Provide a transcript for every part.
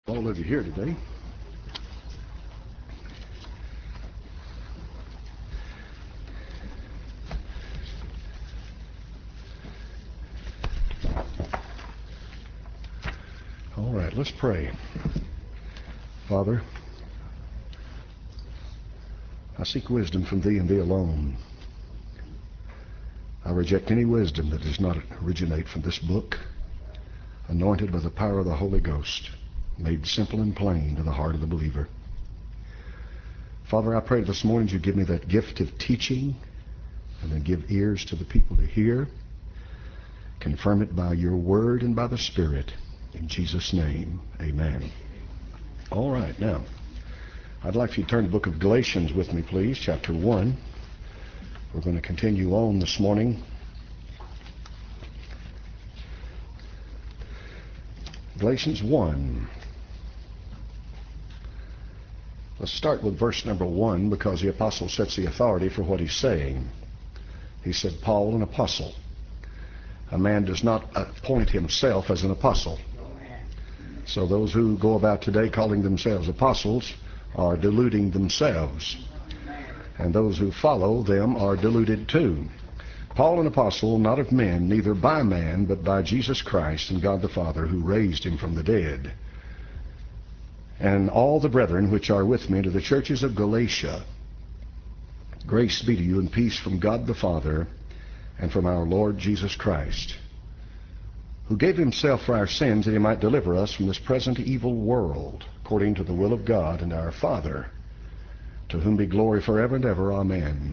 All of you here today. All right, let's pray. Father, I seek wisdom from Thee and Thee alone. I reject any wisdom that does not originate from this book, anointed by the power of the Holy Ghost, made simple and plain to the heart of the believer. Father, I pray this morning You give me that gift of teaching, and then give ears to the people to hear. Confirm it by Your word and by the Spirit. In Jesus' name, amen. All right, now, I'd like for you to turn to the book of Galatians with me, please, chapter 1. We're going to continue on this morning. Galatians 1. Let's start with verse number 1, because the apostle sets the authority for what he's saying. He said, Paul, an apostle. A man does not appoint himself as an apostle. So those who go about today calling themselves apostles are deluding themselves. And those who follow them are deluded too. Paul, an apostle, not of men, neither by man, but by Jesus Christ and God the Father, who raised him from the dead. And all the brethren which are with me to the churches of Galatia, grace be to you and peace from God the Father and from our Lord Jesus Christ, who gave himself for our sins that he might deliver us from this present evil world, according to the will of God and our Father, to whom be glory forever and ever. Amen.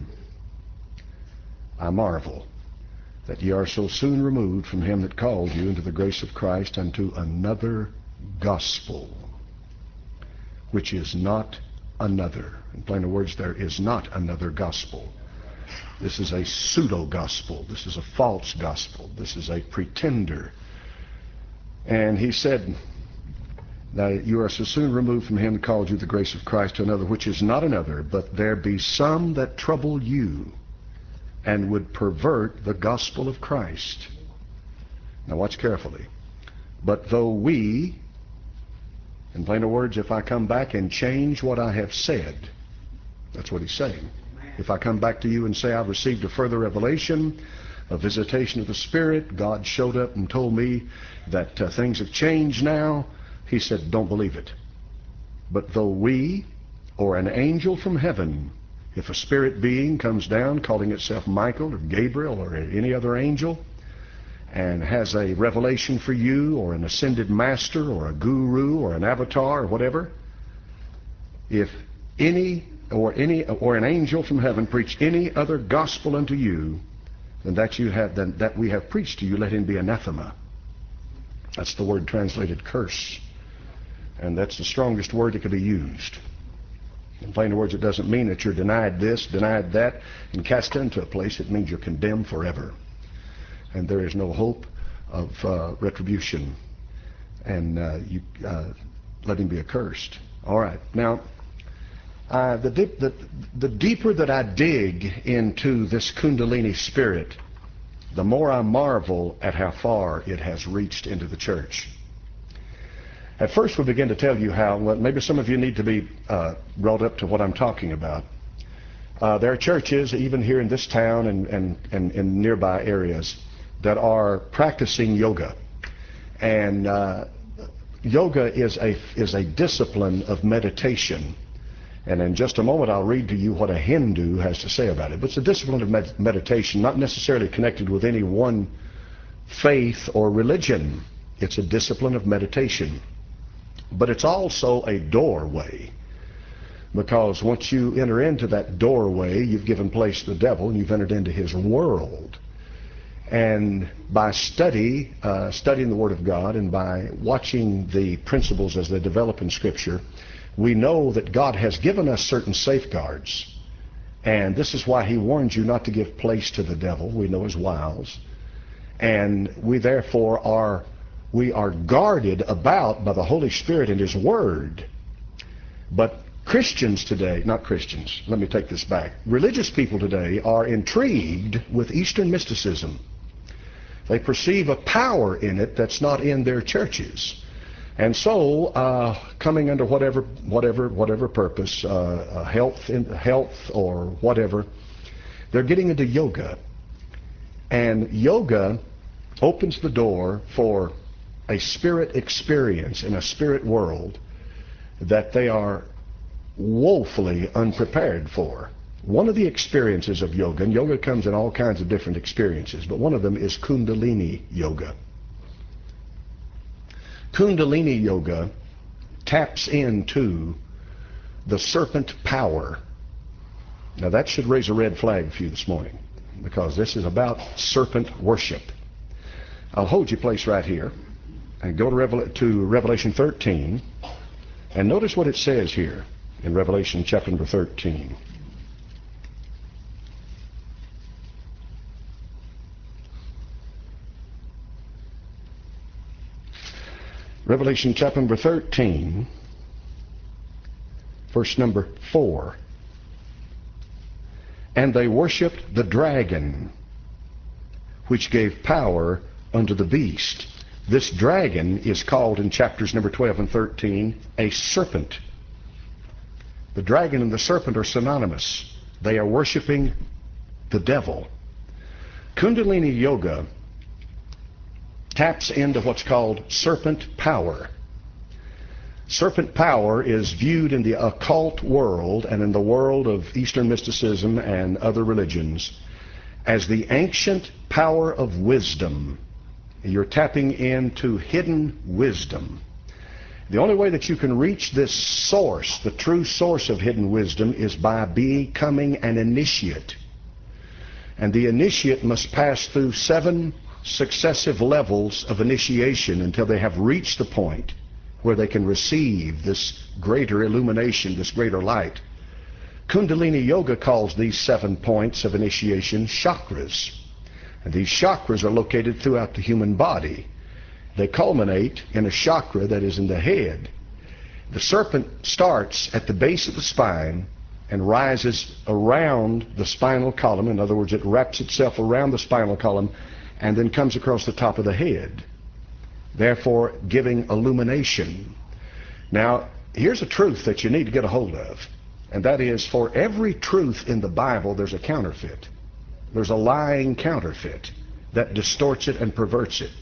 I marvel that ye are so soon removed from him that called you into the grace of Christ unto another gospel, which is not another. In plainer words, there is not another gospel. This is a pseudo-gospel. This is a false gospel. This is a pretender. And he said, that you are so soon removed from him that called you the grace of Christ to another, which is not another, but there be some that trouble you and would pervert the gospel of Christ. Now watch carefully. But though we, in plainer words, if I come back and change what I have said, that's what he's saying. If I come back to you and say I've received a further revelation, a visitation of the Spirit, God showed up and told me that things have changed now, he said, don't believe it. But though we, or an angel from heaven, if a spirit being comes down calling itself Michael or Gabriel or any other angel, and has a revelation for you, or an ascended master or a guru or an avatar or whatever, if any or an angel from heaven preach any other gospel unto you than that we have preached to you, let him be anathema. That's the word translated curse. And that's the strongest word that could be used. In plain words, it doesn't mean that you're denied this, denied that, and cast into a place. It means you're condemned forever. And there is no hope of retribution. And let him be accursed. All right. Now, the deeper that I dig into this Kundalini spirit, the more I marvel at how far it has reached into the church. At first we begin to tell you how, well, maybe some of you need to be brought up to what I'm talking about. There are churches, even here in this town and in nearby areas, that are practicing yoga. And yoga is a discipline of meditation. And in just a moment I'll read to you what a Hindu has to say about it. But it's a discipline of meditation, not necessarily connected with any one faith or religion. It's a discipline of meditation. But it's also a doorway, because once you enter into that doorway, you've given place to the devil and you've entered into his world. And by studying the Word of God and by watching the principles as they develop in Scripture, we know that God has given us certain safeguards. And this is why he warns you not to give place to the devil. We know his wiles. And we therefore are guarded about by the Holy Spirit and his Word. But Christians today, not Christians, let me take this back. Religious people today are intrigued with Eastern mysticism. They perceive a power in it that's not in their churches. And so, coming under whatever purpose, health or whatever, they're getting into yoga. And yoga opens the door for a spirit experience in a spirit world that they are woefully unprepared for. One of the experiences of yoga, and yoga comes in all kinds of different experiences, but one of them is Kundalini yoga. Kundalini yoga taps into the serpent power. Now that should raise a red flag for you this morning, because this is about serpent worship. I'll hold your place right here and go to Revelation 13, and notice what it says here in Revelation chapter number 13. Revelation chapter number 13, verse number 4. And they worshipped the dragon, which gave power unto the beast. This dragon is called in chapters number 12 and 13 a serpent. The dragon and the serpent are synonymous. They are worshiping the devil. Kundalini yoga taps into what's called serpent power. Serpent power is viewed in the occult world and in the world of Eastern mysticism and other religions as the ancient power of wisdom. You're tapping into hidden wisdom. The only way that you can reach this source, the true source of hidden wisdom, is by becoming an initiate. And the initiate must pass through 7 successive levels of initiation until they have reached the point where they can receive this greater illumination, this greater light. Kundalini yoga calls these 7 points of initiation chakras. And these chakras are located throughout the human body. They culminate in a chakra that is in the head. The serpent starts at the base of the spine and rises around the spinal column. In other words, it wraps itself around the spinal column and then comes across the top of the head, therefore giving illumination. Now, here's a truth that you need to get a hold of, and that is, for every truth in the Bible, there's a counterfeit. There's a lying counterfeit that distorts it and perverts it.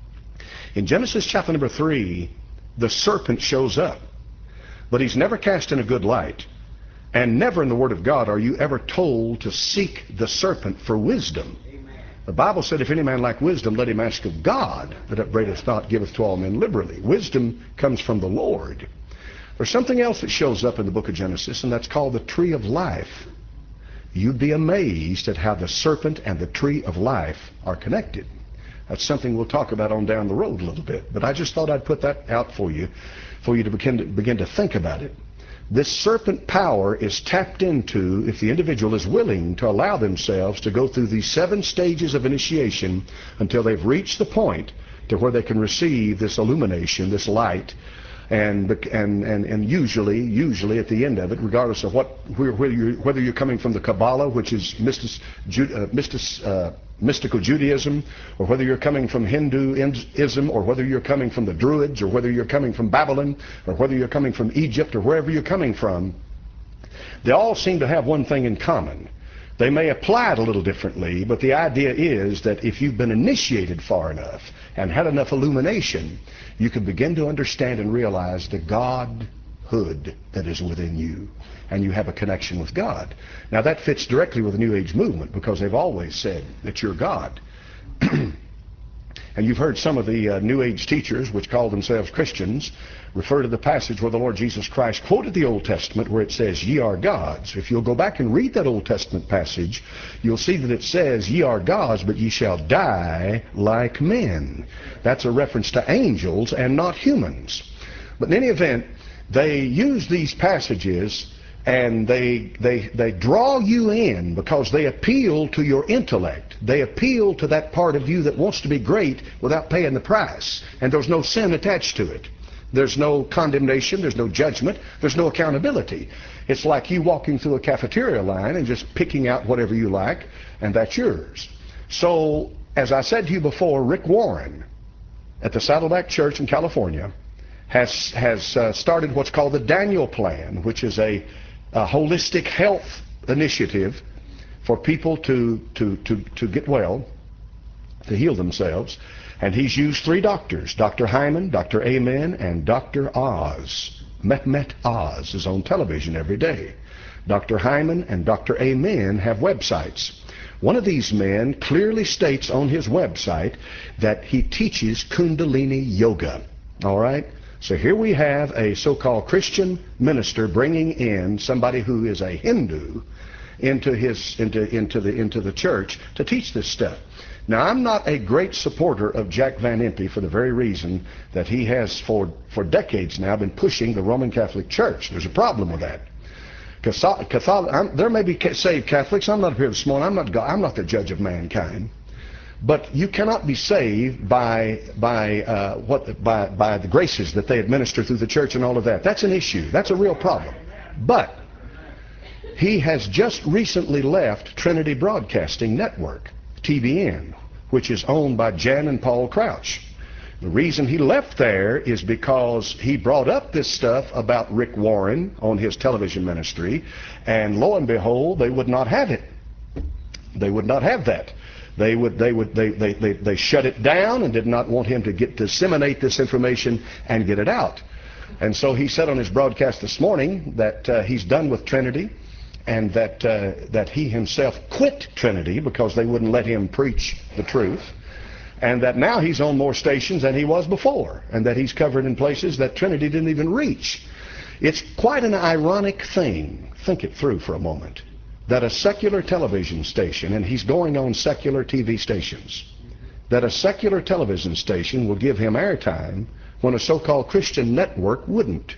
In Genesis chapter number 3, the serpent shows up, but he's never cast in a good light. And never in the Word of God are you ever told to seek the serpent for wisdom. The Bible said, if any man lack wisdom, let him ask of God, that upbraideth not, giveth to all men liberally. Wisdom comes from the Lord. There's something else that shows up in the book of Genesis, and that's called the tree of life. You'd be amazed at how the serpent and the tree of life are connected. That's something we'll talk about on down the road a little bit. But I just thought I'd put that out for you to begin to think about it. This serpent power is tapped into if the individual is willing to allow themselves to go through these 7 stages of initiation until they've reached the point to where they can receive this illumination, this light, and usually at the end of it, regardless of whether you're coming from the Kabbalah, which is mystical Judaism, or whether you're coming from Hinduism, or whether you're coming from the Druids, or whether you're coming from Babylon, or whether you're coming from Egypt, or wherever you're coming from, they all seem to have one thing in common. They may apply it a little differently, but the idea is that if you've been initiated far enough and had enough illumination, you can begin to understand and realize the Godhood that is within you, and you have a connection with God. Now that fits directly with the New Age movement, because they've always said that you're God. And you've heard some of the New Age teachers, which call themselves Christians, refer to the passage where the Lord Jesus Christ quoted the Old Testament, where it says, ye are gods. If you'll go back and read that Old Testament passage, you'll see that it says, ye are gods, but ye shall die like men. That's a reference to angels and not humans. But in any event, they use these passages and they draw you in because they appeal to your intellect. They appeal to that part of you that wants to be great without paying the price. And there's no sin attached to it. There's no condemnation, there's no judgment, there's no accountability. It's like you walking through a cafeteria line and just picking out whatever you like, and that's yours. So, as I said to you before, Rick Warren at the Saddleback Church in California has started what's called the Daniel Plan, which is a holistic health initiative for people to get well, to heal themselves. And he's used 3 doctors, Dr. Hyman, Dr. Amen, and Dr. Oz. Mehmet Oz is on television every day. Dr. Hyman and Dr. Amen have websites. One of these men clearly states on his website that he teaches Kundalini Yoga. All right? So here we have a so-called Christian minister bringing in somebody who is a Hindu into the church to teach this stuff. Now, I'm not a great supporter of Jack Van Impe for the very reason that he has for decades now been pushing the Roman Catholic Church. There's a problem with that. There may be saved Catholics. I'm not up here this morning. I'm not the judge of mankind. But you cannot be saved by the graces that they administer through the church and all of that. That's an issue. That's a real problem. But he has just recently left Trinity Broadcasting Network, TBN, which is owned by Jan and Paul Crouch. The reason he left there is because he brought up this stuff about Rick Warren on his television ministry, and lo and behold, they would not have it. They would not have that. They shut it down and did not want him to disseminate this information and get it out. And so he said on his broadcast this morning that he's done with Trinity, and that he himself quit Trinity because they wouldn't let him preach the truth, and that now he's on more stations than he was before, and that he's covered in places that Trinity didn't even reach. It's quite an ironic thing, think it through for a moment, that a secular television station, and he's going on secular TV stations, that a secular television station will give him airtime when a so-called Christian network wouldn't.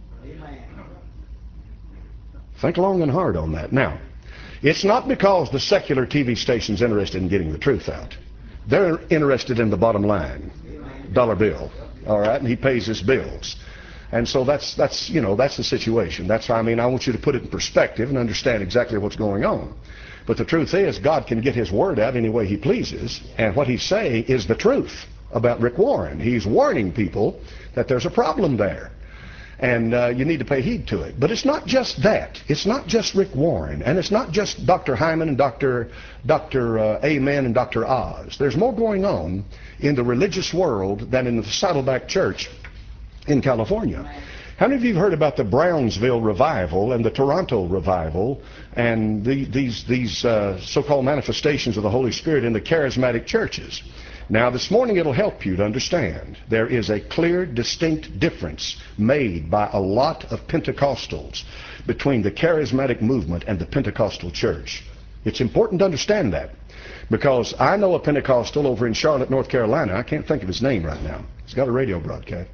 Think long and hard on that. Now, it's not because the secular TV station's interested in getting the truth out. They're interested in the bottom line, dollar bill, all right, and he pays his bills. And so that's the situation. That's why, I want you to put it in perspective and understand exactly what's going on. But the truth is, God can get his word out any way he pleases, and what he's saying is the truth about Rick Warren. He's warning people that there's a problem there, and you need to pay heed to it. But it's not just that. It's not just Rick Warren, and it's not just Dr. Hyman and Dr. Amen and Dr. Oz. There's more going on in the religious world than in the Saddleback Church in California. How many of you have heard about the Brownsville revival and the Toronto revival and these so-called manifestations of the Holy Spirit in the charismatic churches? Now, this morning it'll help you to understand there is a clear, distinct difference made by a lot of Pentecostals between the charismatic movement and the Pentecostal church. It's important to understand that, because I know a Pentecostal over in Charlotte, North Carolina. I can't think of his name right now. He's got a radio broadcast.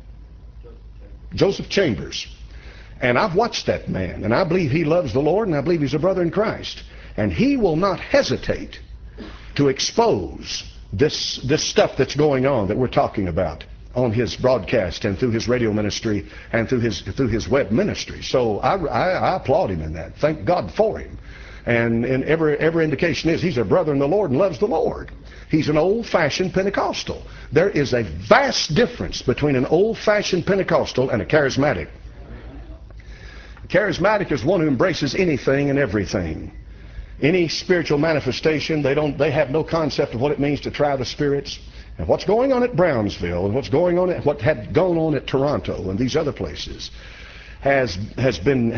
Joseph Chambers. And I've watched that man, and I believe he loves the Lord, and I believe he's a brother in Christ. And he will not hesitate to expose this stuff that's going on that we're talking about on his broadcast and through his radio ministry and through his web ministry. So I applaud him in that. Thank God for him. And every indication is he's a brother in the Lord and loves the Lord. He's an old-fashioned Pentecostal. There is a vast difference between an old-fashioned Pentecostal and a charismatic. A charismatic is one who embraces anything and everything. Any spiritual manifestation, they have no concept of what it means to try the spirits. And what's going on at Brownsville and what had gone on at Toronto and these other places has been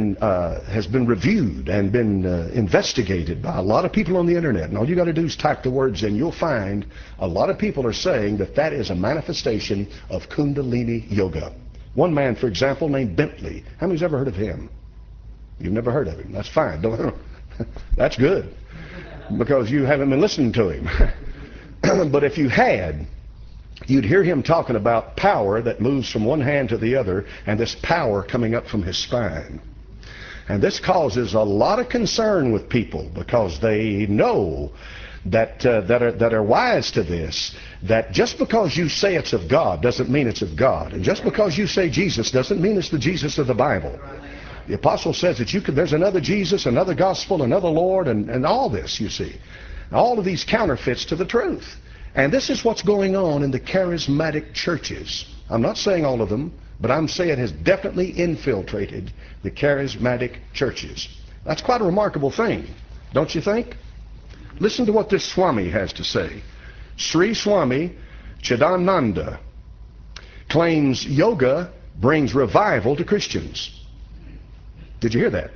reviewed and been investigated by a lot of people on the internet. And all you got to do is type the words in. You'll find a lot of people are saying that is a manifestation of Kundalini Yoga. One man, for example, named Bentley. How many's ever heard of him? You've never heard of him. That's fine. That's good, because you haven't been listening to him. But if you had, you'd hear him talking about power that moves from one hand to the other, and this power coming up from his spine. And this causes a lot of concern with people, because they know that are wise to this, that just because you say it's of God doesn't mean it's of God, and just because you say Jesus doesn't mean it's the Jesus of the Bible. The apostle says that there's another Jesus, another gospel, another Lord, and all this, you see. All of these counterfeits to the truth. And this is what's going on in the charismatic churches. I'm not saying all of them, but I'm saying has definitely infiltrated the charismatic churches. That's quite a remarkable thing, don't you think? Listen to what this Swami has to say. Sri Swami Chidananda claims yoga brings revival to Christians. Did you hear that?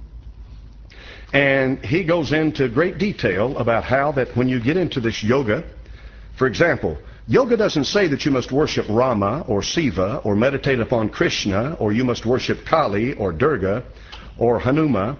And he goes into great detail about how that when you get into this yoga, for example, yoga doesn't say that you must worship Rama or Shiva or meditate upon Krishna, or you must worship Kali or Durga or Hanuman.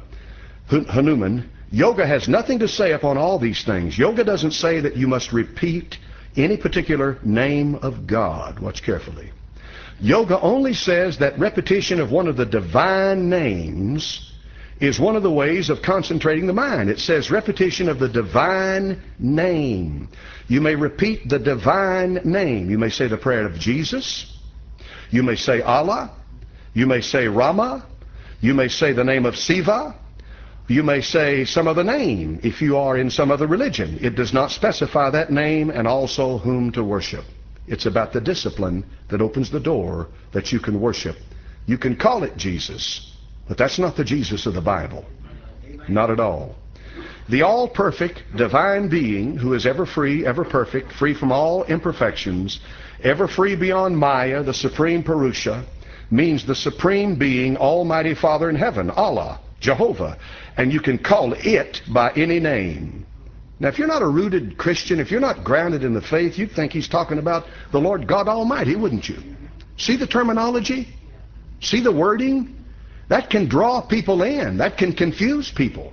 Yoga has nothing to say upon all these things. Yoga doesn't say that you must repeat any particular name of God. Watch carefully. Yoga only says that repetition of one of the divine names is one of the ways of concentrating the mind. It says repetition of the divine name. You may repeat the divine name. You may say the prayer of Jesus. You may say Allah. You may say Rama. You may say the name of Shiva. You may say some other name if you are in some other religion. It does not specify that name and also whom to worship. It's about the discipline that opens the door that you can worship. You can call it Jesus, but that's not the Jesus of the Bible. Not at all. The all-perfect divine being who is ever free, ever perfect, free from all imperfections, ever free beyond Maya, the supreme Purusha, means the supreme being, Almighty Father in heaven, Allah, Jehovah. And you can call it by any name. Now, if you're not a rooted Christian, if you're not grounded in the faith, you'd think he's talking about the Lord God Almighty, wouldn't you? See the terminology? See the wording? That can draw people in. That can confuse people.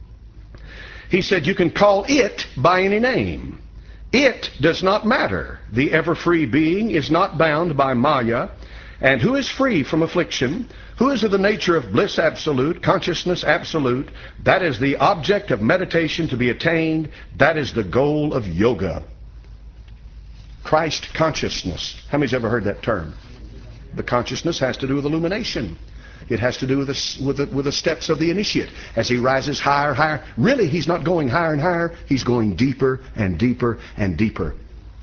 He said you can call it by any name. It does not matter. The ever-free being is not bound by Maya. And who is free from affliction? Who is of the nature of bliss absolute, consciousness absolute? That is the object of meditation to be attained. That is the goal of yoga. Christ consciousness. How many's ever heard that term? The consciousness has to do with illumination. It has to do with the steps of the initiate. As he rises higher, higher. Really, he's not going higher and higher. He's going deeper and deeper and deeper.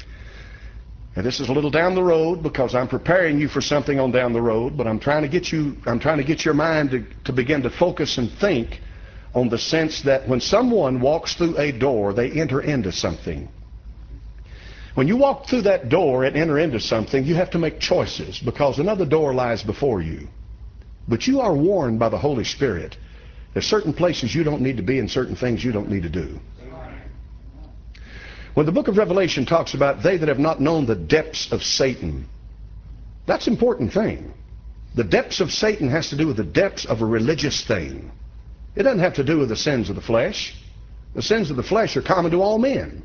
And this is a little down the road because I'm preparing you for something on down the road, but I'm trying to get your mind to begin to focus and think on the sense that when someone walks through a door, they enter into something. When you walk through that door and enter into something, you have to make choices because another door lies before you. But you are warned by the Holy Spirit. There's certain places you don't need to be and certain things you don't need to do. When the book of Revelation talks about they that have not known the depths of Satan, that's an important thing. The depths of Satan has to do with the depths of a religious thing. It doesn't have to do with the sins of the flesh. The sins of the flesh are common to all men.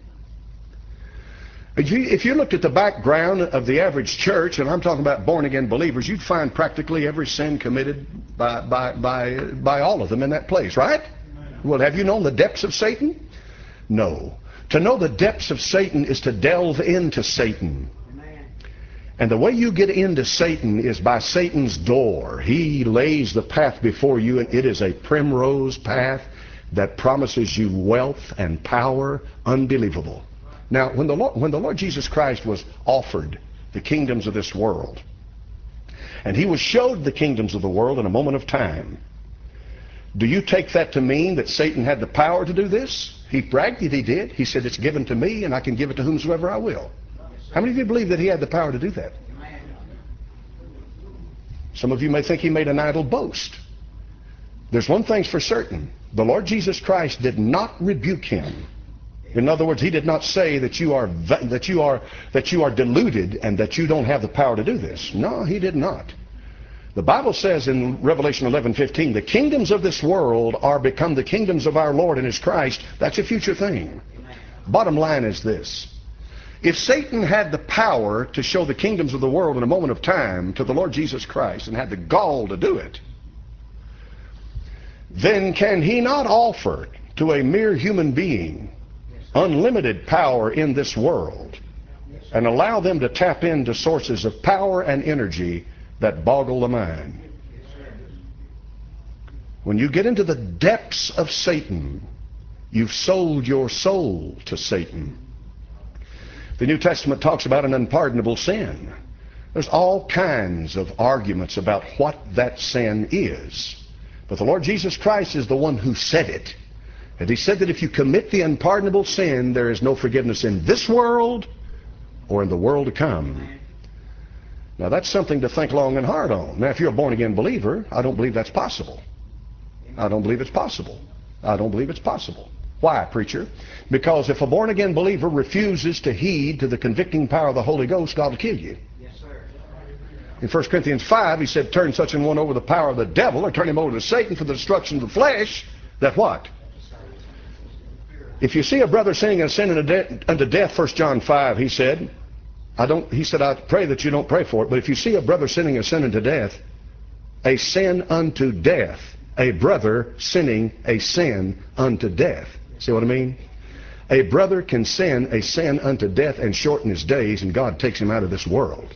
If you looked at the background of the average church, and I'm talking about born-again believers, you'd find practically every sin committed by all of them in that place, right? Well, have you known the depths of Satan? No. To know the depths of Satan is to delve into Satan. And the way you get into Satan is by Satan's door. He lays the path before you, and it is a primrose path that promises you wealth and power unbelievable. Now, when the Lord Jesus Christ was offered the kingdoms of this world, and he was showed the kingdoms of the world in a moment of time, do you take that to mean that Satan had the power to do this? He bragged that he did. He said, it's given to me and I can give it to whomsoever I will. How many of you believe that he had the power to do that? Some of you may think he made an idle boast. There's one thing's for certain. The Lord Jesus Christ did not rebuke him. In other words, he did not say that you are deluded and that you don't have the power to do this. No, he did not. The Bible says in Revelation 11:15, the kingdoms of this world are become the kingdoms of our Lord and his Christ. That's a future thing. Bottom line is this. If Satan had the power to show the kingdoms of the world in a moment of time to the Lord Jesus Christ and had the gall to do it, then can he not offer to a mere human being unlimited power in this world and allow them to tap into sources of power and energy that boggle the mind? When you get into the depths of Satan, you've sold your soul to Satan. The New Testament talks about an unpardonable sin. There's all kinds of arguments about what that sin is. But the Lord Jesus Christ is the one who said it. And he said that if you commit the unpardonable sin, there is no forgiveness in this world or in the world to come. Now that's something to think long and hard on. Now if you're a born-again believer, I don't believe that's possible. I don't believe it's possible. I don't believe it's possible. Why, preacher? Because if a born-again believer refuses to heed to the convicting power of the Holy Ghost, God will kill you. In 1 Corinthians 5, he said, turn such an one over the power of the devil, or turn him over to Satan for the destruction of the flesh, that what? If you see a brother sinning and sinning unto death, 1 John 5, he said, I pray that you don't pray for it, but if you see a brother sinning and sinning to death, a sin unto death, a brother sinning a sin unto death. See what I mean? A brother can sin a sin unto death and shorten his days, and God takes him out of this world.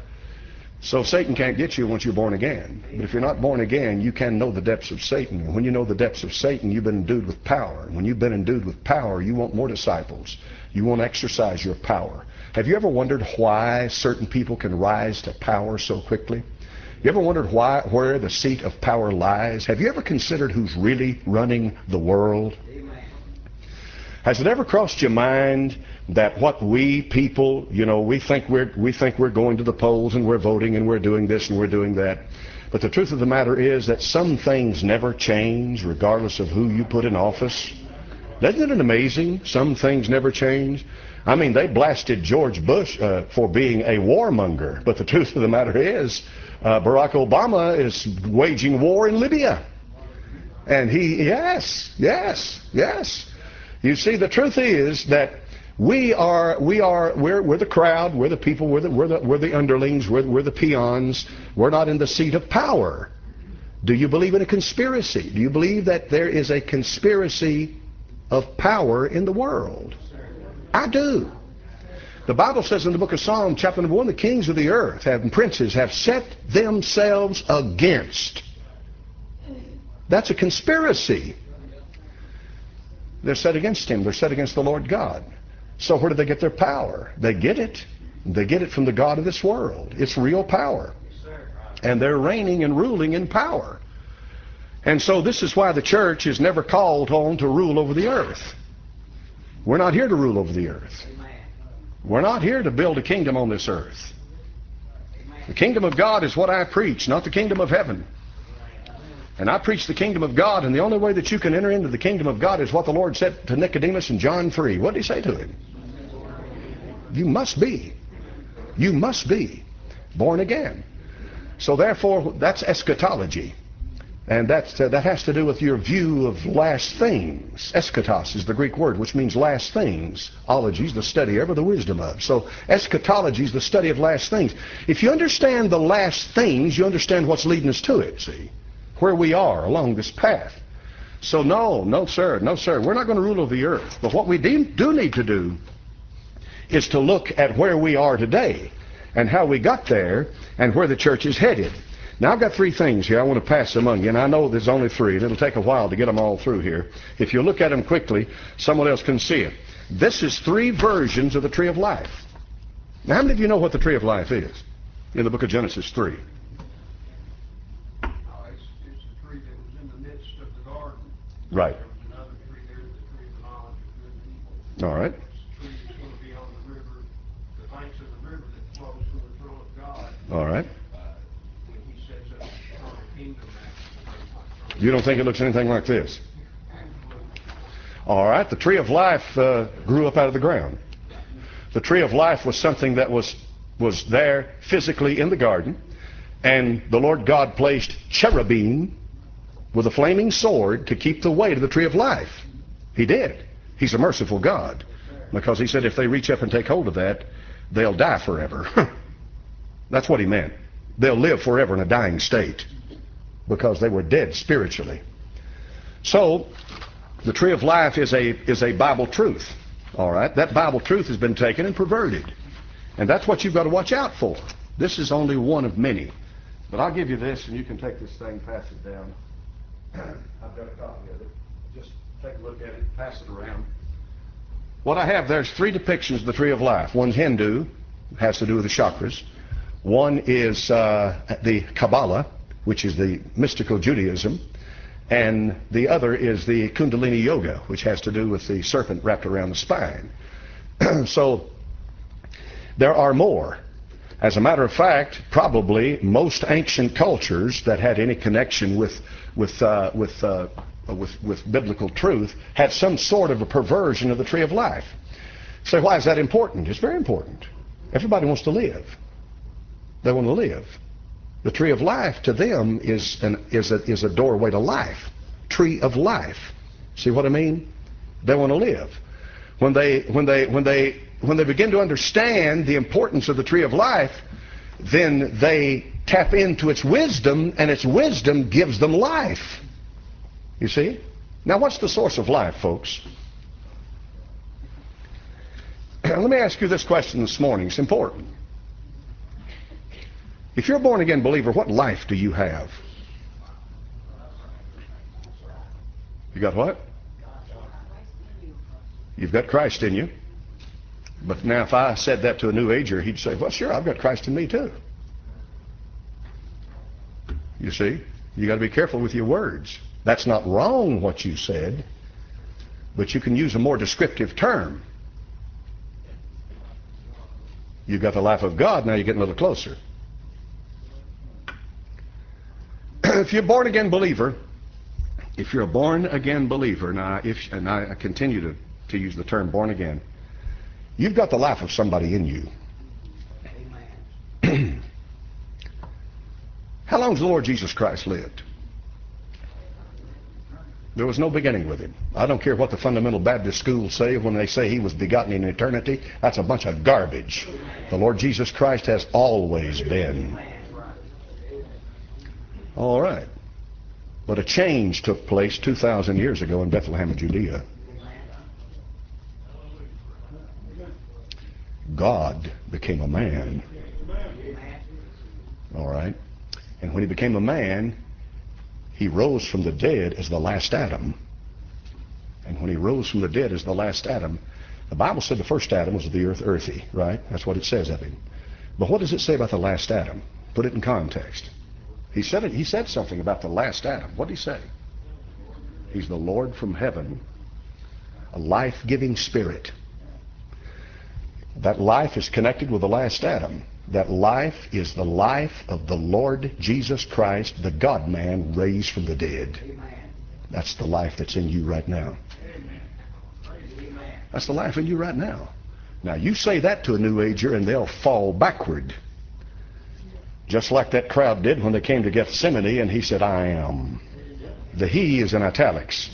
So Satan can't get you once you're born again. But if you're not born again, you can know the depths of Satan. And when you know the depths of Satan, you've been endued with power. And when you've been endued with power, you want more disciples. You want to exercise your power. Have you ever wondered why certain people can rise to power so quickly? You ever wondered where the seat of power lies? Have you ever considered who's really running the world? Has it ever crossed your mind that what we people, we think we're going to the polls and we're voting and we're doing this and we're doing that. But the truth of the matter is that some things never change regardless of who you put in office. Isn't it amazing? Some things never change. I mean, they blasted George Bush for being a warmonger. But the truth of the matter is, Barack Obama is waging war in Libya. And yes. You see, the truth is that we're the crowd, we're the people, we're the underlings, we're the peons. We're not in the seat of power. Do you believe in a conspiracy? Do you believe that there is a conspiracy of power in the world? I do. The Bible says in the book of Psalms, chapter number 1, the kings of the earth and princes have set themselves against. That's a conspiracy. They're set against him. They're set against the Lord God. So where do they get their power? They get it. They get it from the God of this world. It's real power. And they're reigning and ruling in power. And so this is why the church is never called on to rule over the earth. We're not here to rule over the earth. We're not here to build a kingdom on this earth. The kingdom of God is what I preach, not the kingdom of heaven. And I preach the kingdom of God, and the only way that you can enter into the kingdom of God is what the Lord said to Nicodemus in John 3. What did he say to him? You must be born again. So therefore, that's eschatology. And that has to do with your view of last things. Eschatos is the Greek word, which means last things. Ology is the study of, or the wisdom of. So eschatology is the study of last things. If you understand the last things, you understand what's leading us to it, see? Where we are along this path. So no, sir. We're not going to rule over the earth. But what we do need to do is to look at where we are today and how we got there and where the church is headed. Now, I've got three things here I want to pass among you, and I know there's only three, and it'll take a while to get them all through here. If you look at them quickly, someone else can see it. This is three versions of the tree of life. Now, how many of you know what the tree of life is in the book of Genesis 3? Right. All right. All right. You don't think it looks anything like this? All right. The tree of life grew up out of the ground. The tree of life was something that was there physically in the garden, and the Lord God placed cherubim with a flaming sword to keep the way to the tree of life. He did. He's a merciful God, because he said if they reach up and take hold of that, they'll die forever. That's what he meant. They'll live forever in a dying state because they were dead spiritually. So the tree of life is a Bible truth. All right. That Bible truth has been taken and perverted, and that's what you've got to watch out for. This is only one of many. But I'll give you this, and you can take this thing, pass it down. I've got a copy of it. Just take a look at it, pass it around. What I have, there's three depictions of the tree of life. One's Hindu, has to do with the chakras. One is the Kabbalah, which is the mystical Judaism, and the other is the Kundalini Yoga, which has to do with the serpent wrapped around the spine. So there are more. As a matter of fact, probably most ancient cultures that had any connection with biblical truth had some sort of a perversion of the tree of life. So why is that important? It's very important. Everybody wants to live. They want to live. The tree of life to them is a doorway to life. Tree of life. See what I mean? They want to live. When they begin to understand the importance of the tree of life, then they tap into its wisdom, and its wisdom gives them life. You see? Now, what's the source of life, folks? Let me ask you this question this morning. It's important. If you're a born-again believer, what life do you have? You got what? You've got Christ in you. But now if I said that to a New Ager, he'd say, well, sure, I've got Christ in me too. You see? You got to be careful with your words. That's not wrong what you said, but you can use a more descriptive term. You've got the life of God, now you're getting a little closer. If you're a born-again believer, now and I continue to use the term born again, you've got the life of somebody in you. Amen. How long has the Lord Jesus Christ lived? There was no beginning with him. I don't care what the fundamental Baptist schools say when they say he was begotten in eternity. That's a bunch of garbage. The Lord Jesus Christ has always been. All right. But a change took place 2,000 years ago in Bethlehem of Judea. God became a man. All right. And when he became a man, he rose from the dead as the last Adam. And when he rose from the dead as the last Adam, the Bible said the first Adam was of the earth, earthy, right? That's what it says of him. But what does it say about the last Adam? Put it in context. He said something about the last Adam. What did he say? He's the Lord from heaven, a life-giving spirit. That life is connected with the last Adam. That life is the life of the Lord Jesus Christ, the God-man raised from the dead. That's the life that's in you right now. That's the life in you right now. Now, you say that to a New Ager and they'll fall backward. Just like that crowd did when they came to Gethsemane and he said, I am. The he is in italics.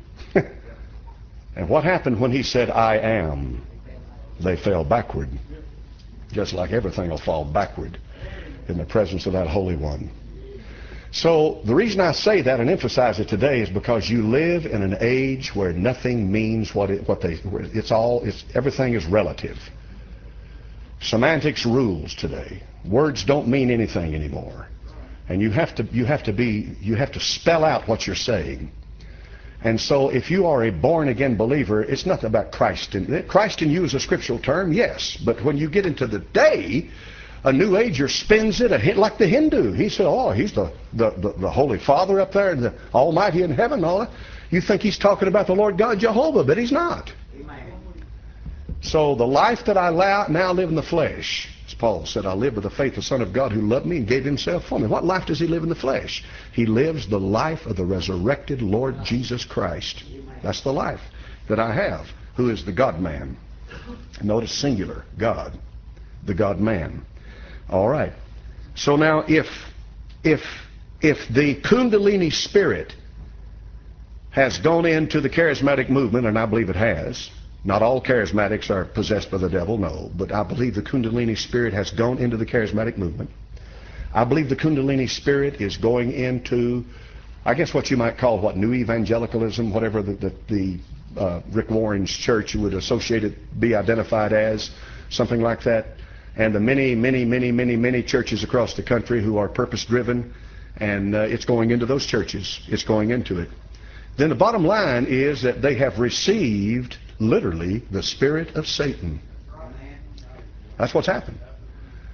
And what happened when he said, I am? They fell backward. Just like everything will fall backward in the presence of that Holy One. So the reason I say that and emphasize it today is because you live in an age where nothing means everything is relative. Semantics rules today. Words don't mean anything anymore. And you have to spell out what you're saying. And so if you are a born-again believer, it's nothing about Christ. Christ in you is a scriptural term, yes. But when you get into the day, a New Ager spins it like the Hindu. He said, oh, he's the Holy Father up there, and the Almighty in heaven and all that. You think he's talking about the Lord God Jehovah, but he's not. Amen. So the life that I now live in the flesh, as Paul said, I live with the faith of the Son of God who loved me and gave himself for me. What life does he live in the flesh? He lives the life of the resurrected Lord Jesus Christ. That's the life that I have, who is the God-man. Notice singular, God, the God-man. All right. So now if the Kundalini spirit has gone into the charismatic movement, and I believe it has, not all charismatics are possessed by the devil, no, but I believe the Kundalini spirit has gone into the charismatic movement. I believe the Kundalini spirit is going into, I guess what you might call new evangelicalism, whatever the Rick Warren's church would associate it, be identified as, something like that. And the many churches across the country who are purpose-driven, and it's going into those churches. It's going into it. Then the bottom line is that they have received, literally, the spirit of Satan. That's what's happened.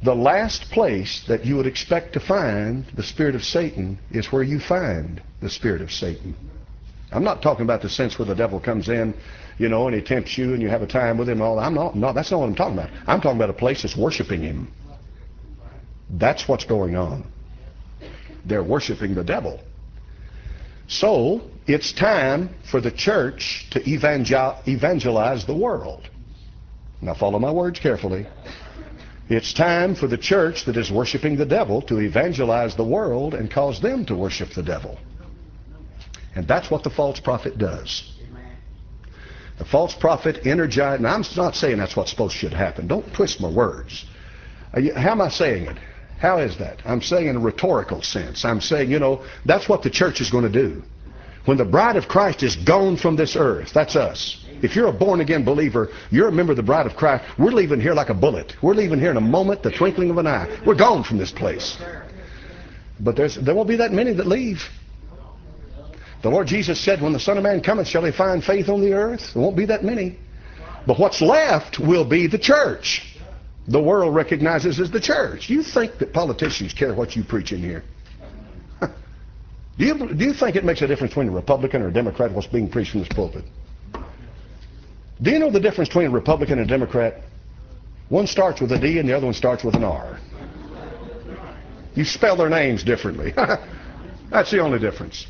The last place that you would expect to find the spirit of Satan is where you find the spirit of Satan. I'm not talking about the sense where the devil comes in, and he tempts you and you have a time with him and all that. No, that's not what I'm talking about. I'm talking about a place that's worshiping him. That's what's going on. They're worshiping the devil. So, it's time for the church to evangelize the world. Now follow my words carefully. It's time for the church that is worshiping the devil to evangelize the world and cause them to worship the devil. And that's what the false prophet does. The false prophet energized, and I'm not saying that's what's supposed to happen. Don't twist my words. How am I saying it? How is that? I'm saying in a rhetorical sense. I'm saying, that's what the church is going to do. When the bride of Christ is gone from this earth, that's us. If you're a born-again believer, you're a member of the bride of Christ, we're leaving here like a bullet. We're leaving here in a moment, the twinkling of an eye. We're gone from this place. But there won't be that many that leave. The Lord Jesus said, when the Son of Man cometh, shall he find faith on the earth? There won't be that many. But what's left will be the church. The world recognizes as the church. You think that politicians care what you preach in here? Do you think it makes a difference between a Republican or a Democrat what's being preached from this pulpit? Do you know the difference between a Republican and a Democrat? One starts with a D and the other one starts with an R. You spell their names differently. That's the only difference.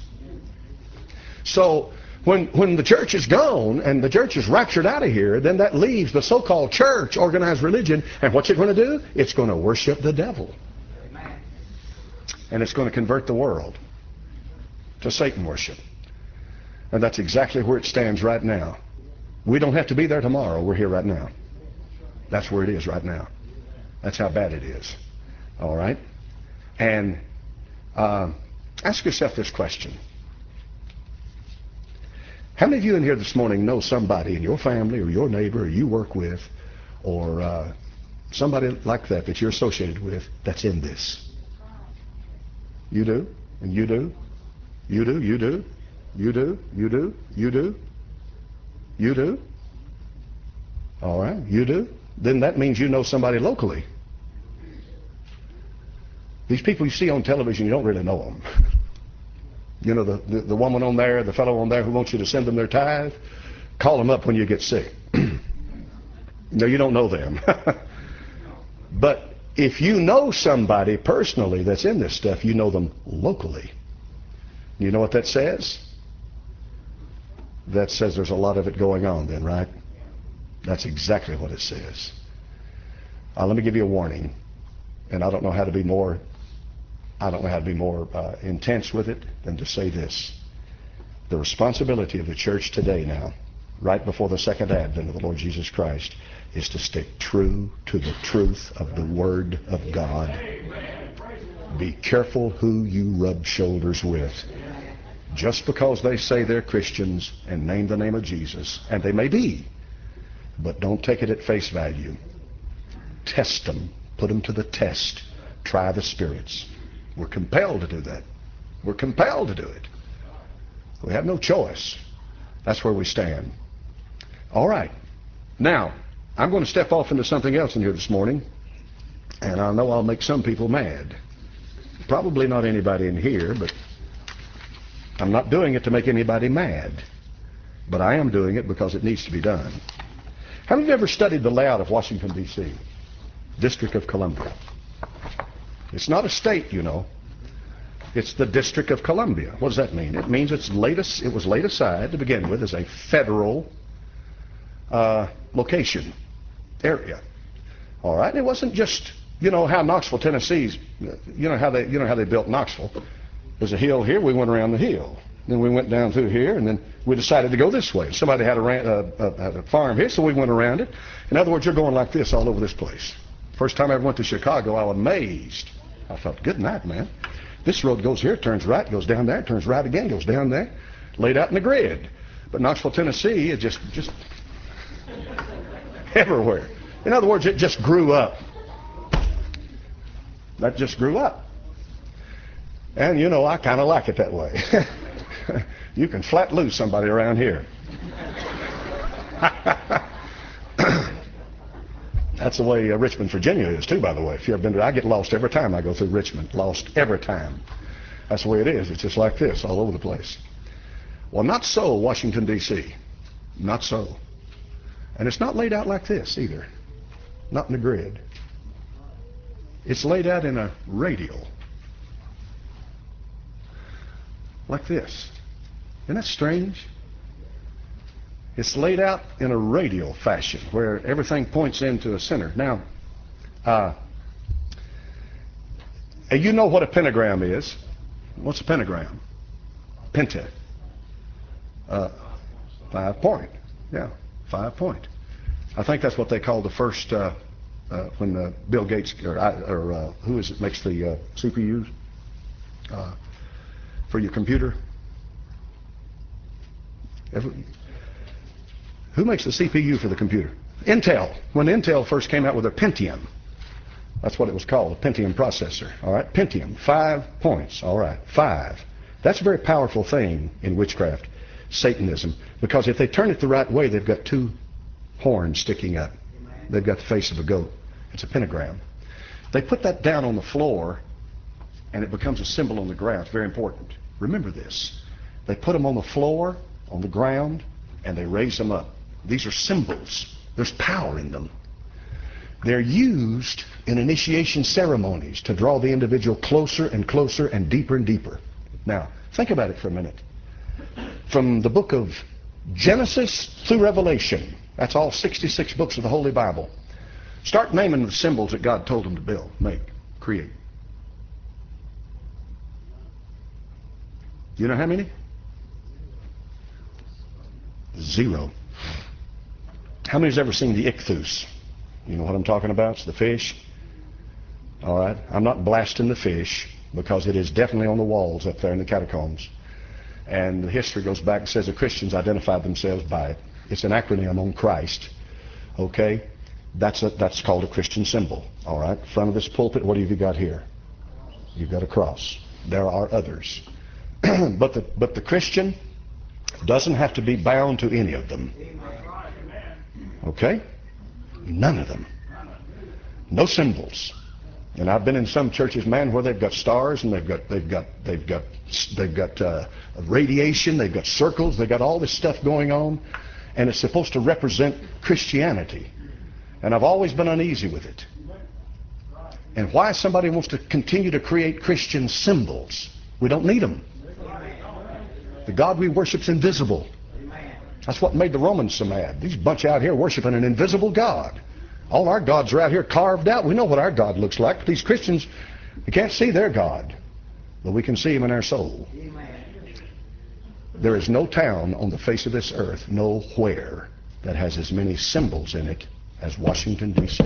So when the church is gone and the church is raptured out of here, then that leaves the so-called church, organized religion, and what's it going to do? It's going to worship the devil. And it's going to convert the world to Satan worship. And that's exactly where it stands right now. We don't have to be there tomorrow. We're here right now. That's where it is right now. That's how bad it is. All right? And ask yourself this question. How many of you in here this morning know somebody in your family or your neighbor or you work with or somebody like that that you're associated with that's in this? You do? And you do? You do? You do? You do? You do? You do? You do? All right, you do? Then that means you know somebody locally. These people you see on television, you don't really know them. You know, the woman on there, the fellow on there who wants you to send them their tithe, call them up when you get sick. No, you don't know them. But if you know somebody personally that's in this stuff, you know them locally. You know what that says? That says there's a lot of it going on then, right? That's exactly what it says. Let me give you a warning. And I don't know how to be more intense with it than to say this. The responsibility of the church today now, right before the second advent of the Lord Jesus Christ, is to stick true to the truth of the Word of God. Be careful who you rub shoulders with. Just because they say they're Christians and name the name of Jesus, and they may be, but don't take it at face value. Test them. Put them to the test. Try the spirits. We're compelled to do that. We're compelled to do it. We have no choice. That's where we stand. All right. Now, I'm going to step off into something else in here this morning, and I know I'll make some people mad. Probably not anybody in here, but I'm not doing it to make anybody mad. But I am doing it because it needs to be done. Have you ever studied the layout of Washington, D.C., District of Columbia? It's not a state, you know. It's the District of Columbia. What does that mean? It means it was laid aside to begin with as a federal location, area. All right? It wasn't just, how Knoxville, Tennessee's, how they built Knoxville. There's a hill here, we went around the hill. Then we went down through here, and then we decided to go this way. Somebody had a farm here, so we went around it. In other words, you're going like this all over this place. First time I ever went to Chicago, I was amazed. I thought, good night, man. This road goes here, turns right, goes down there, turns right again, goes down there. Laid out in the grid. But Knoxville, Tennessee is just everywhere. In other words, it just grew up. That just grew up. And I kind of like it that way. You can flat lose somebody around here. That's the way Richmond, Virginia is too, by the way. If you've ever been to, I get lost every time I go through Richmond. Lost every time. That's the way it is. It's just like this all over the place. Well, not so Washington, D.C. Not so. And it's not laid out like this either. Not in the grid. It's laid out in a radial. Like this. Isn't that strange? It's laid out in a radial fashion where everything points into a center. Now, you know what a pentagram is. What's a pentagram? Penta. 5 point. Yeah, 5 point. I think that's what they call the first, when Bill Gates, or who is it makes the CPUs for your computer? Who makes the CPU for the computer? Intel. When Intel first came out with a Pentium, that's what it was called, a Pentium processor. All right, Pentium, 5 points. All right, 5. That's a very powerful thing in witchcraft, Satanism, because if they turn it the right way, they've got 2 horns sticking up. They've got the face of a goat. It's a pentagram. They put that down on the floor, and it becomes a symbol on the ground. It's very important. Remember this. They put them on the floor, on the ground, and they raise them up. These are symbols. There's power in them. They're used in initiation ceremonies to draw the individual closer and closer and deeper and deeper. Now, think about it for a minute. From the book of Genesis through Revelation, that's all 66 books of the Holy Bible. Start naming the symbols that God told them to build, make, create. You know how many? 0. How many's ever seen the ichthus? You know what I'm talking about? It's the fish. All right. I'm not blasting the fish because it is definitely on the walls up there in the catacombs. And the history goes back and says the Christians identified themselves by it. It's an acronym on Christ. Okay? That's called a Christian symbol. All right? Front of this pulpit, what have you got here? You've got a cross. There are others. but the Christian doesn't have to be bound to any of them. Okay? None of them. No symbols. And I've been in some churches, man, where they've got stars and they've got radiation, they've got circles, they've got all this stuff going on, and it's supposed to represent Christianity. And I've always been uneasy with it. And why somebody wants to continue to create Christian symbols? We don't need them. The God we worship's invisible. That's what made the Romans so mad. These bunch out here worshiping an invisible God. All our gods are out here carved out. We know what our God looks like. But these Christians, we can't see their God, but we can see him in our soul. There is no town on the face of this earth, nowhere, that has as many symbols in it as Washington, D.C.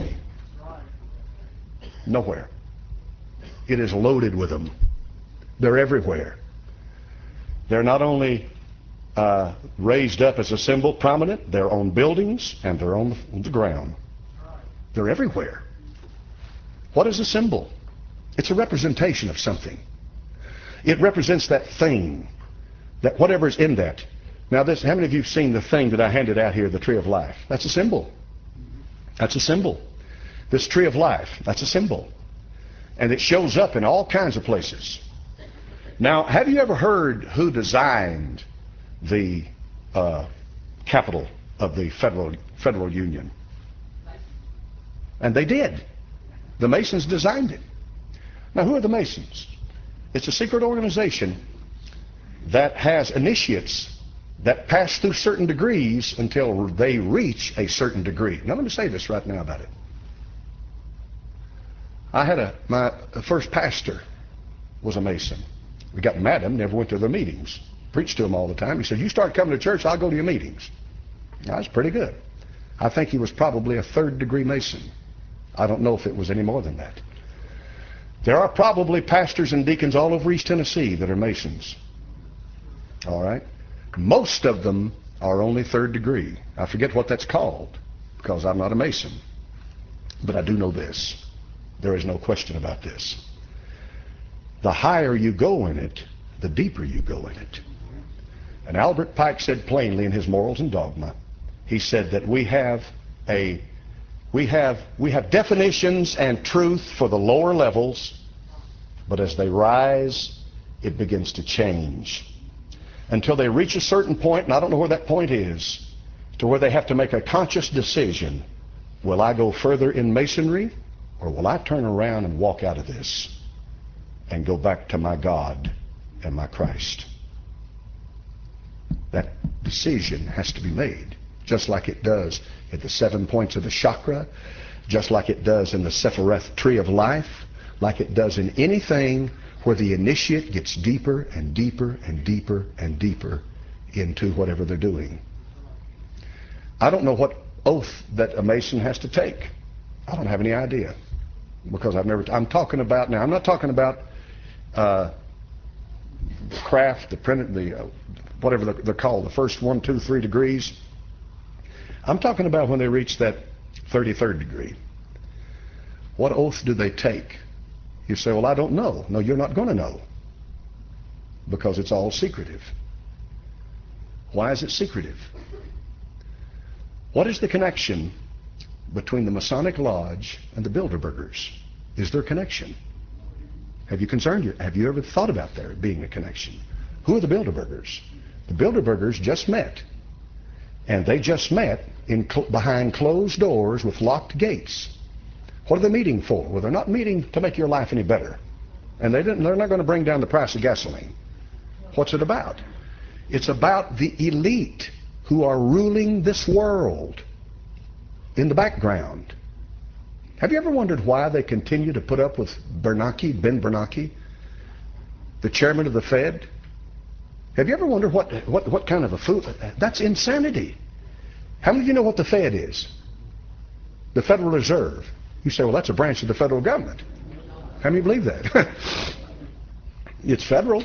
Nowhere. It is loaded with them. They're everywhere. They're not only raised up as a symbol, prominent, they're on buildings and they're on the ground. They're everywhere. What is a symbol? It's a representation of something. It represents that thing, that whatever's in that. Now this, how many of you have seen the thing that I handed out here, the tree of life? That's a symbol. That's a symbol. This tree of life, that's a symbol. And it shows up in all kinds of places. Now, have you ever heard who designed the capital of the Federal Union? And they did. The Masons designed it. Now, who are the Masons? It's a secret organization that has initiates that pass through certain degrees until they reach a certain degree. Now, let me say this right now about it. I had my first pastor was a Mason. We got mad at him, never went to their meetings. Preached to him all the time. He said, you start coming to church, I'll go to your meetings. That was pretty good. I think he was probably a 3rd degree Mason. I don't know if it was any more than that. There are probably pastors and deacons all over East Tennessee that are Masons. All right? Most of them are only 3rd degree. I forget what that's called because I'm not a Mason. But I do know this. There is no question about this. The higher you go in it, the deeper you go in it. And Albert Pike said plainly in his Morals and Dogma, he said that we have a We have definitions and truth for the lower levels, but as they rise, it begins to change. Until they reach a certain point, and I don't know where that point is, to where they have to make a conscious decision. Will I go further in Masonry, or will I turn around and walk out of this and go back to my God and my Christ? That decision has to be made, just like it does at the 7 points of the chakra, just like it does in the Sephiroth tree of life, like it does in anything where the initiate gets deeper and deeper and deeper and deeper into whatever they're doing. I don't know what oath that a Mason has to take. I don't have any idea, because I'm talking about now. I'm not talking about the craft, the print, whatever they're called, the first 1, 2, 3 degrees. I'm talking about when they reach that 33rd degree. What oath do they take? You say, well, I don't know. No, you're not going to know, because it's all secretive. Why is it secretive? What is the connection between the Masonic Lodge and the Bilderbergers? Is there a connection? Have you ever thought about there being a connection? Who are the Bilderbergers? The Bilderbergers just met, and they just met behind closed doors with locked gates. What are they meeting for? Well, they're not meeting to make your life any better, and they're not going to bring down the price of gasoline. What's it about? It's about the elite who are ruling this world in the background. Have you ever wondered why they continue to put up with Ben Bernanke, the chairman of the Fed? Have you ever wondered what kind of a fool? That's insanity. How many of you know what the Fed is? The Federal Reserve. You say, well, that's a branch of the federal government. How many believe that? It's federal.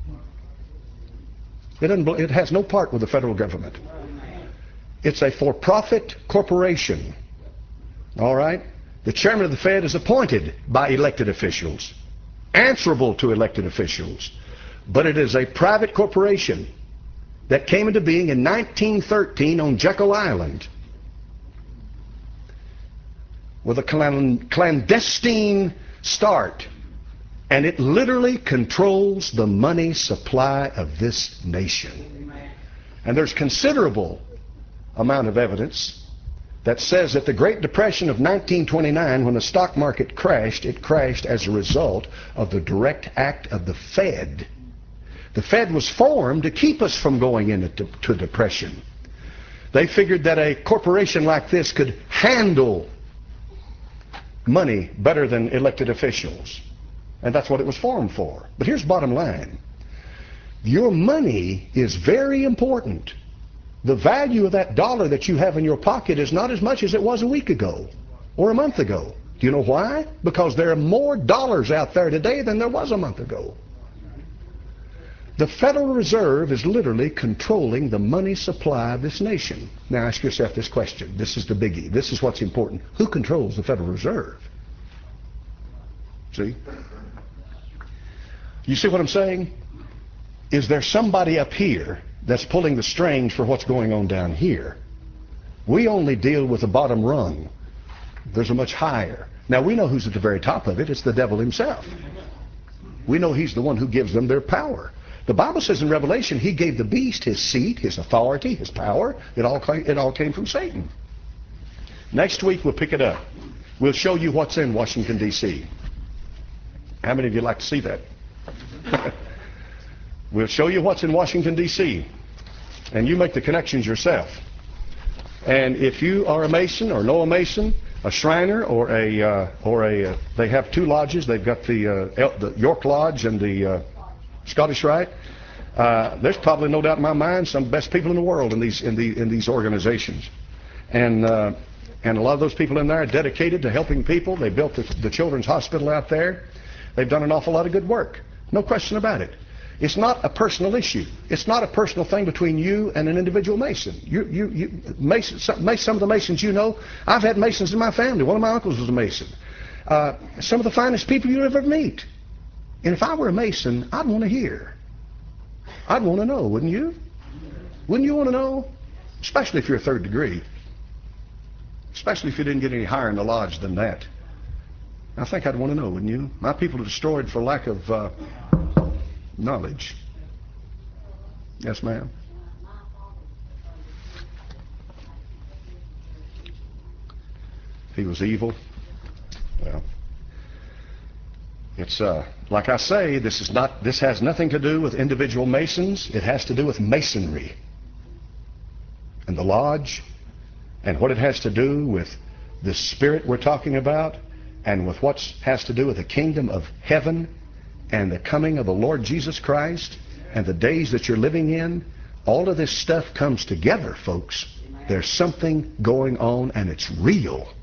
It has no part with the federal government. It's a for-profit corporation. All right? The chairman of the Fed is appointed by elected officials, answerable to elected officials. But it is a private corporation that came into being in 1913 on Jekyll Island with a clandestine start. And it literally controls the money supply of this nation. And there's considerable amount of evidence that says that the Great Depression of 1929, when the stock market crashed, it crashed as a result of the direct act of the Fed. The Fed was formed to keep us from going into depression. They figured that a corporation like this could handle money better than elected officials. And that's what it was formed for. But here's the bottom line. Your money is very important. The value of that dollar that you have in your pocket is not as much as it was a week ago or a month ago. Do you know why? Because there are more dollars out there today than there was a month ago. The Federal Reserve is literally controlling the money supply of this nation. Now ask yourself this question. This is the biggie. This is what's important. Who controls the Federal Reserve? See? You see what I'm saying? Is there somebody up here that's pulling the strings for what's going on down here? We only deal with the bottom rung. There's a much higher. Now we know who's at the very top of it. It's the devil himself. We know he's the one who gives them their power. The Bible says in Revelation, he gave the beast his seat, his authority, his power. It all came from Satan. Next week we'll pick it up. We'll show you what's in Washington, D.C. How many of you like to see that? We'll show you what's in Washington, D.C. and you make the connections yourself. And if you are a Mason or know a Mason, a Shriner or they have two lodges. They've got the York Lodge and the Scottish Rite. There's probably no doubt in my mind some of the best people in the world in these organizations, and a lot of those people in there are dedicated to helping people. They built the children's hospital out there. They've done an awful lot of good work. No question about it. It's not a personal issue. It's not a personal thing between you and an individual Mason. Some of the Masons you know, I've had Masons in my family. One of my uncles was a Mason. Some of the finest people you'll ever meet. And if I were a Mason, I'd want to hear. I'd want to know, wouldn't you? Wouldn't you want to know? Especially if you're a third degree. especially if you didn't get any higher in the lodge than that. I think I'd want to know, wouldn't you? My people are destroyed for lack of knowledge. Yes, ma'am. He was evil. Well, it's like I say, this has nothing to do with individual Masons. It has to do with Masonry and the lodge, and what it has to do with the spirit we're talking about, and with what has to do with the kingdom of heaven and the coming of the Lord Jesus Christ and the days that you're living in. All of this stuff comes together, folks. There's something going on, and it's real.